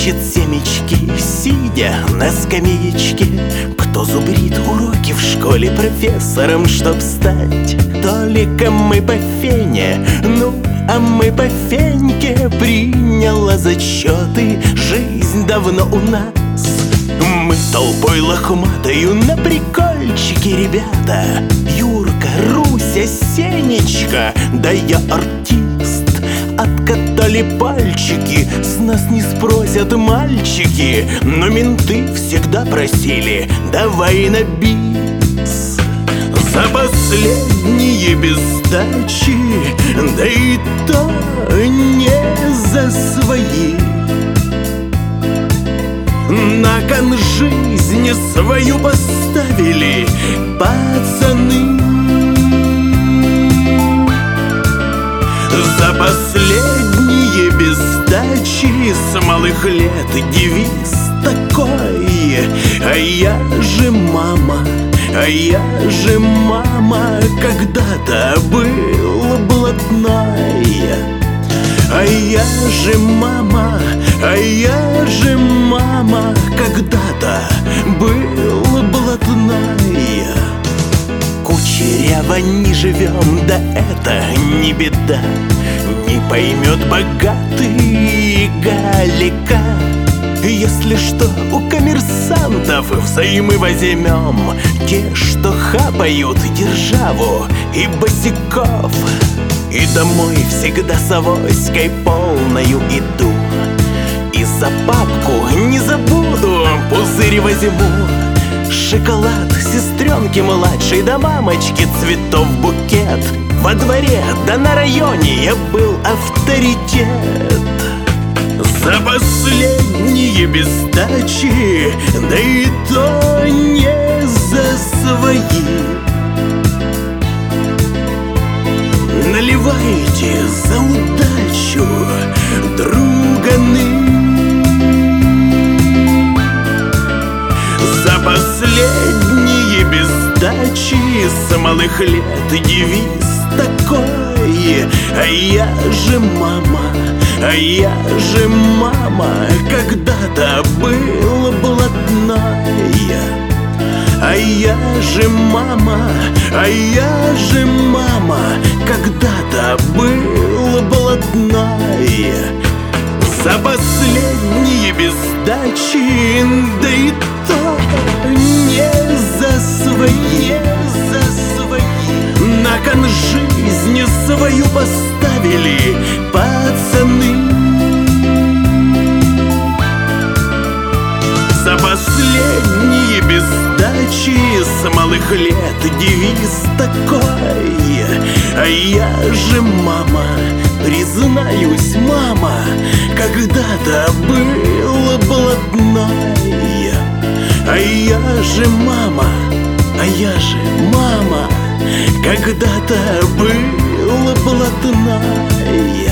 прячет семечки, сидя на скамеечке. Кто зубрит уроки в школе профессором, чтоб стать только мы по фене, ну, а мы по феньке. Приняла зачеты жизнь давно у нас. Мы толпой лохматою на прикольчике, ребята. Юрка, Руся, Сенечка, да я артист. Откатали пальчики, с нас не спросят мальчики, но менты всегда просили: давай на бис. За последние без сдачи, да и то не за свои. На кон жизни свою поставили пацаны. За последние без сдачи с малых лет девиз такой: а я же мама, а я же мама, когда-то был блатной. А я же мама, а я же мама, когда-то был блатной. Кучеряво не живем, да это не беда. Не поймет богатый Галика. Если что, у коммерсантов взаймы возьмем, те, что хапают державу и босиков. И домой всегда с авоськой полною иду, и за папку не забуду пузырь возьму. Шоколад сестренке младшей, да мамочке цветов букет. Во дворе, да на районе я был авторитет. За последние без сдачи, да и то не за свои. Наливайте за удачу, друганы. За последние без сдачи с малых лет девиз такой: а я же мама, а я же мама, когда-то был блатной. А я же мама, а я же мама, когда-то был блатной. За последние без сдачи, да и то не за свои. На кон жизни свою поставили пацаны. За последние без сдачи с малых лет девиз такой: а я же мама, признаюсь, мама, когда-то был блатной. А я же мама, а я же мама, когда-то был блатной.